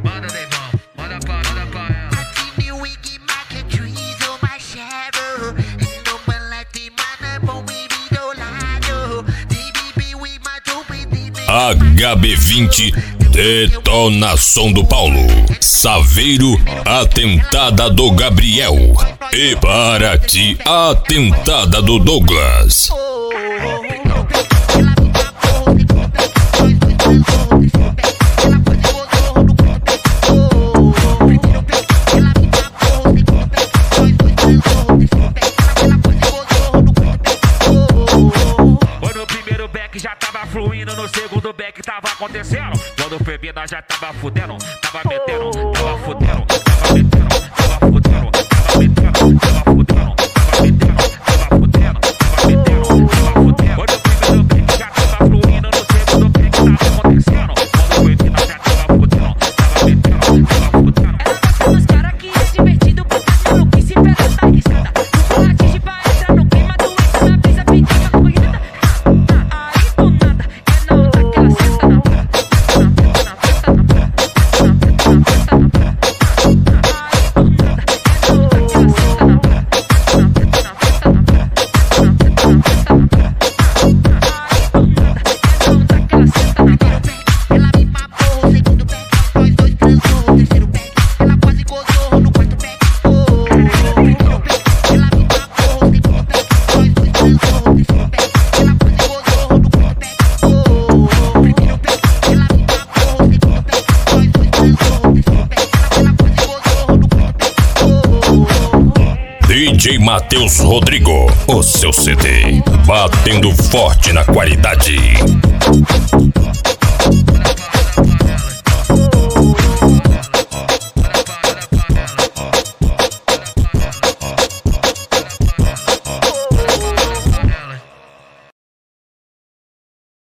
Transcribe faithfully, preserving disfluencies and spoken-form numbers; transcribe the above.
Manda Deivão, manda pra, manda pra ela. H B vinte, detonação do Paulo. Saveiro, atentada do Gabriel. E para ti, atentada do Douglas. Já tava fluindo, no segundo back tava acontecendo. Quando foi ver, nós já tava fudendo. Tava metendo, tava fudendo. Tava metendo, tava fudendo. Tava metendo, tava fudendo. Tava metendo, tava fudendo. Tava metendo, tava fudendo. Quando o primeiro back já tava fluindo, no segundo back tava acontecendo. Quando foi ver, nós já tava fudendo. Tava metendo, tava fudendo. Ela gosta dos caras que é divertido, porque as maluquice pega na riscada. O latinge pra entrar no clima, doente na brisa, pedindo pra corrida. D J Matheus Rodrigo, o seu C D, batendo forte na qualidade.